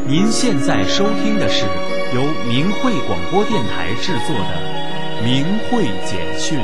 您现在收听的是由明慧广播电台制作的《明慧简讯》。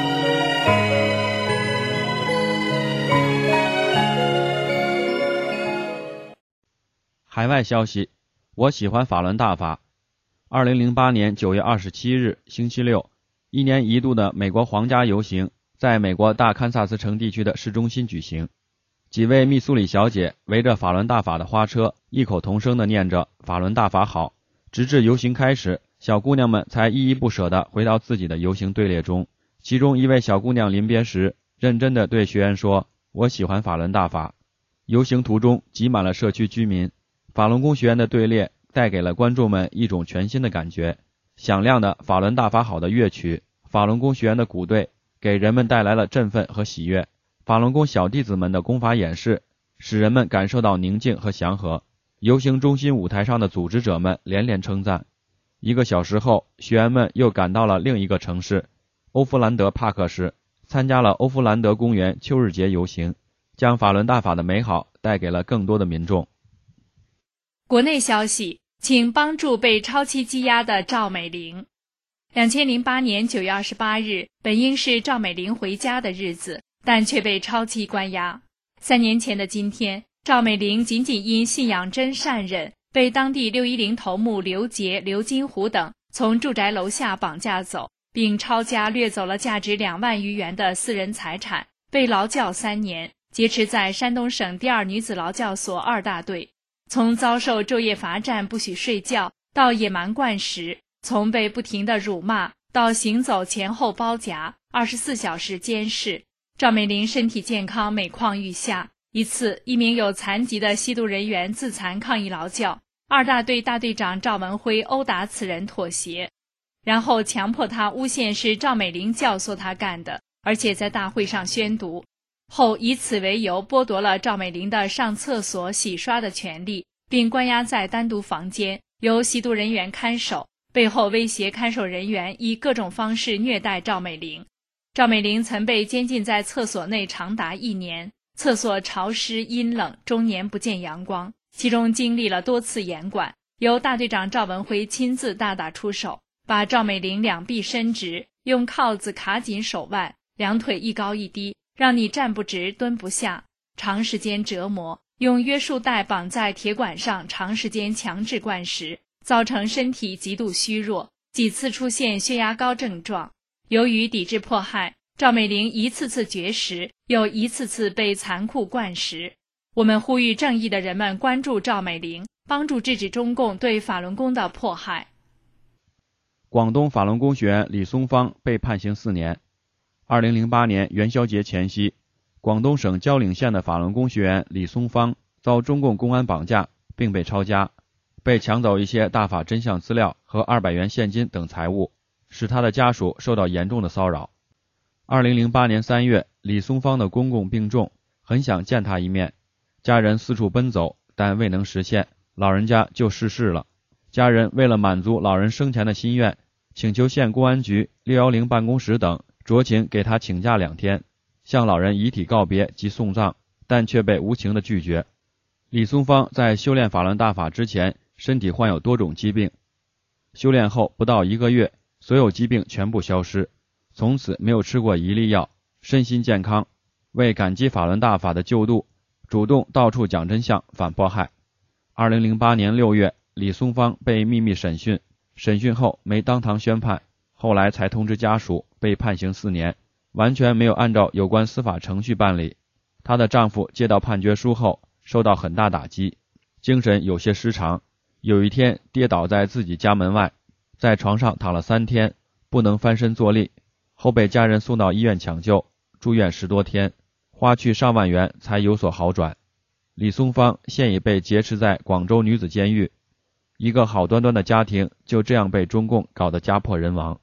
海外消息，我喜欢法轮大法。2008年9月27日，星期六，一年一度的美国皇家游行在美国大堪萨斯城地区的市中心举行。几位密苏里小姐围着法轮大法的花车，异口同声地念着法轮大法好，直至游行开始，小姑娘们才依依不舍地回到自己的游行队列中。其中一位小姑娘临别时，认真地对学员说：“我喜欢法轮大法。”游行途中挤满了社区居民，法轮功学员的队列带给了观众们一种全新的感觉。响亮的法轮大法好的乐曲，法轮功学员的鼓队，给人们带来了振奋和喜悦。法轮功小弟子们的功法演示，使人们感受到宁静和祥和。游行中心舞台上的组织者们连连称赞。1个小时后，学员们又赶到了另一个城市欧夫兰德帕克市，参加了欧夫兰德公园秋日节游行，将法轮大法的美好带给了更多的民众。 国内消息，请帮助被超期羁押的赵美玲。2008年9月28日，本应是赵美玲回家的日子，但却被超期关押。3年前的今天，赵美玲仅仅因信仰真善忍，被当地610头目刘杰、刘金虎等从住宅楼下绑架走，并抄家掠走了价值2万余元的私人财产，被劳教3年，劫持在山东省第2女子劳教所2大队。从遭受昼夜罚站不许睡觉，到野蛮灌食，从被不停地辱骂，到行走前后包夹，24小时监视。赵美玲身体健康，每况愈下。一次，一名有残疾的吸毒人员自残抗议劳教，2大队大队长赵文辉殴打此人妥协，然后强迫他诬陷是赵美玲教唆他干的，而且在大会上宣读。后以此为由剥夺了赵美玲的上厕所洗刷的权利，并关押在单独房间，由吸毒人员看守，背后威胁看守人员以各种方式虐待赵美玲。赵美玲曾被监禁在厕所内长达1年，厕所潮湿阴冷，终年不见阳光，其中经历了多次严管，由大队长赵文辉亲自大打出手，把赵美玲两臂伸直，用铐子卡紧手腕，两腿一高一低，让你站不直蹲不下，长时间折磨，用约束带绑在铁管上长时间强制灌食，造成身体极度虚弱，几次出现血压高症状。由于抵制迫害，赵美玲一次次绝食，又一次次被残酷灌食。我们呼吁正义的人们关注赵美玲，帮助制止中共对法轮功的迫害。 广东法轮功学员李松芳被判刑4年。2008年元宵节前夕，广东省蕉岭县的法轮功学员李松芳遭中共公安绑架，并被抄家，被抢走一些大法真相资料和200元现金等财物，使他的家属受到严重的骚扰。2008年3月，李松芳的公公病重，很想见他一面，家人四处奔走，但未能实现，老人家就逝世了。家人为了满足老人生前的心愿，请求县公安局610办公室等酌情给他请假2天，向老人遗体告别及送葬，但却被无情的拒绝。李松芳在修炼法轮大法之前，身体患有多种疾病，修炼后不到1个月，所有疾病全部消失，从此没有吃过一粒药，身心健康。为感激法轮大法的救度，主动到处讲真相，反迫害。2008年6月，李松芳被秘密审讯，审讯后没当堂宣判，后来才通知家属被判刑4年，完全没有按照有关司法程序办理。她的丈夫接到判决书后受到很大打击，精神有些失常，有一天跌倒在自己家门外，在床上躺了3天，不能翻身坐立，后被家人送到医院抢救，住院10多天，花去上万元才有所好转。李松芳现已被劫持在广州女子监狱，一个好端端的家庭就这样被中共搞得家破人亡。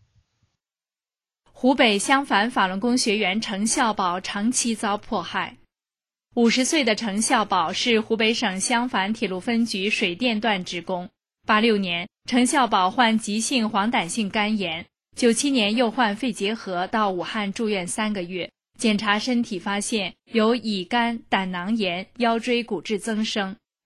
湖北襄樊法轮功学员程孝宝长期遭迫害。50岁的程孝宝是湖北省襄樊铁路分局水电段职工。86年，程孝宝患急性黄疸性肝炎，97年又患肺结核，到武汉住院3个月。检查身体发现有乙肝、胆囊炎、腰椎骨质增生，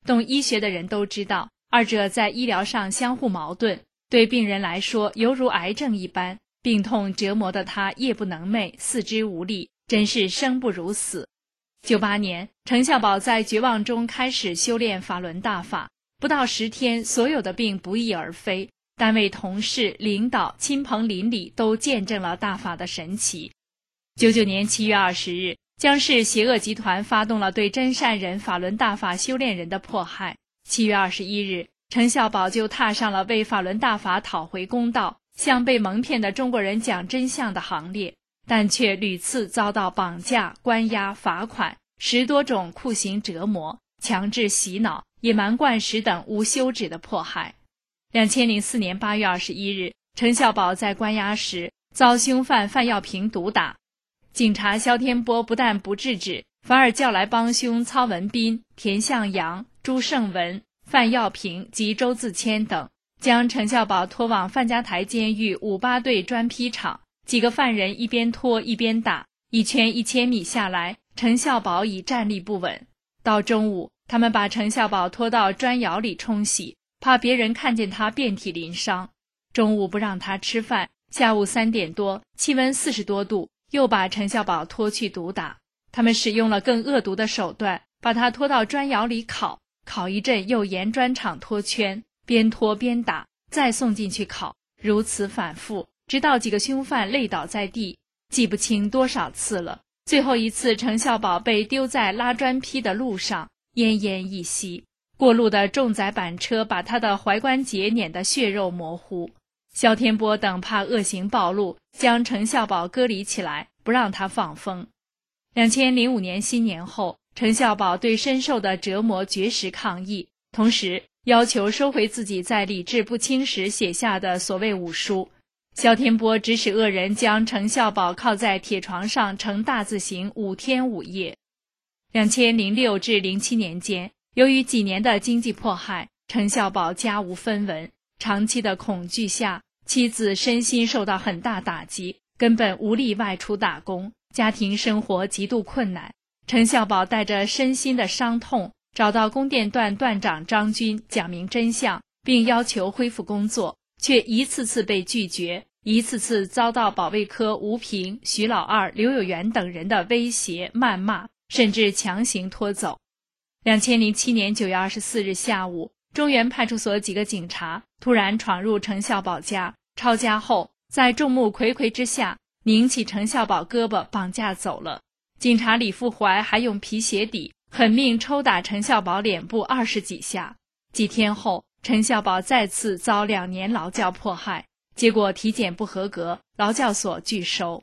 懂医学的人都知道，二者在医疗上相互矛盾，对病人来说犹如癌症一般，病痛折磨得他夜不能寐，四肢无力，真是生不如死。98年，程孝宝在绝望中开始修炼法轮大法，不到10天，所有的病不翼而飞，单位同事、领导、亲朋邻里都见证了大法的神奇。99年7月20日，江氏邪恶集团发动了对真善人法轮大法修炼人的迫害。7月21日，程孝宝就踏上了为法轮大法讨回公道，向被蒙骗的中国人讲真相的行列，但却屡次遭到绑架、关押、罚款，10多种酷刑折磨、强制洗脑、野蛮灌食等无休止的迫害。2004年8月21日，程孝宝在关押时遭凶犯范耀平毒打，警察萧天波不但不制止，反而叫来帮凶曹文斌、田向阳、朱胜文、范耀平及周自谦等，将程孝宝拖往范家台监狱58队砖坯厂，几个犯人一边拖一边打，一圈1000米下来，程孝宝已站立不稳。到中午，他们把程孝宝拖到砖窑里冲洗，怕别人看见他遍体鳞伤。中午不让他吃饭，下午3点多，气温40多度，又把程孝宝拖去毒打。他们使用了更恶毒的手段，把他拖到砖窑里烤，烤一阵又沿砖厂拖圈，边拖边打，再送进去烤，如此反复，直到几个凶犯累倒在地，记不清多少次了。最后一次，程孝宝被丢在拉砖坯的路上，奄奄一息。过路的重载板车把他的踝关节碾得血肉模糊。萧天波等怕恶行暴露，将程孝宝隔离起来，不让他放风。2005年新年后，程孝宝对深受的折磨绝食抗议，同时要求收回自己在理智不清时写下的所谓5书。萧天波指使恶人将程孝宝铐在铁床上呈大字形5天5夜。2006至07年间，由于几年的经济迫害，程孝宝家无分文，长期的恐惧下，妻子身心受到很大打击，根本无力外出打工，家庭生活极度困难。程孝宝带着身心的伤痛，找到供电段段长张军讲明真相，并要求恢复工作，却一次次被拒绝，一次次遭到保卫科吴平、徐老二、刘有元等人的威胁、谩骂，甚至强行拖走。2007年9月24日下午，中原派出所几个警察突然闯入程孝宝家，抄家后在众目睽睽之下拧起程孝宝胳膊绑架走了。警察李富怀还用皮鞋底狠命抽打程孝宝脸部20几下。几天后，程孝宝再次遭2年劳教迫害，结果体检不合格，劳教所拒收。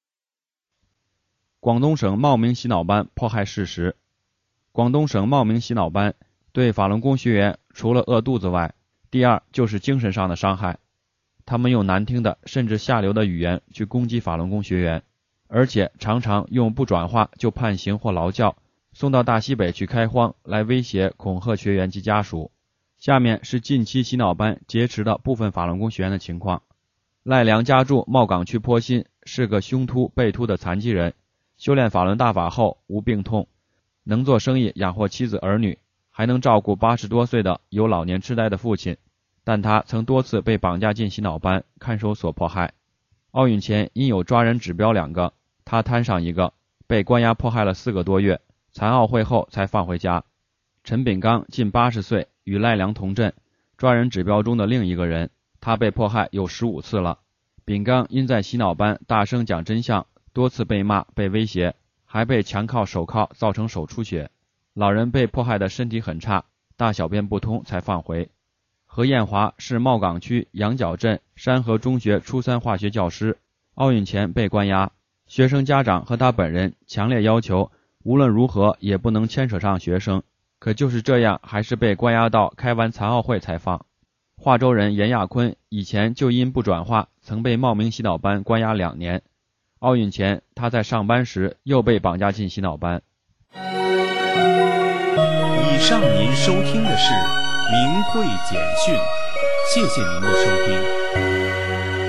广东省茂名洗脑班迫害事实。广东省茂名洗脑班对法轮功学员除了饿肚子外，第二就是精神上的伤害。他们用难听的甚至下流的语言去攻击法轮功学员，而且常常用不转化就判刑或劳教，送到大西北去开荒来威胁恐吓学员及家属。下面是近期洗脑班劫持的部分法轮功学员的情况。赖良家住茂岗区坡心，是个胸凸背凸的残疾人，修炼法轮大法后无病痛，能做生意养活妻子儿女，还能照顾80多岁的有老年痴呆的父亲，但他曾多次被绑架进洗脑班看守所迫害。奥运前因有抓人指标2个，他摊上1个，被关押迫害了4个多月，残奥会后才放回家。陈炳刚近80岁，与赖良同镇，抓人指标中的另一个人，他被迫害有15次了。炳刚因在洗脑班大声讲真相，多次被骂被威胁，还被强铐手铐造成手出血。老人被迫害的身体很差，大小便不通才放回。何艳华是茂岗区羊角镇山河中学初3化学教师，奥运前被关押，学生家长和他本人强烈要求无论如何也不能牵扯上学生，可就是这样还是被关押到开完残奥会才放。化州人严亚坤以前就因不转化曾被茂名洗脑班关押2年，奥运前他在上班时又被绑架进洗脑班。 以上您收听的是明慧简讯，谢谢您的收听。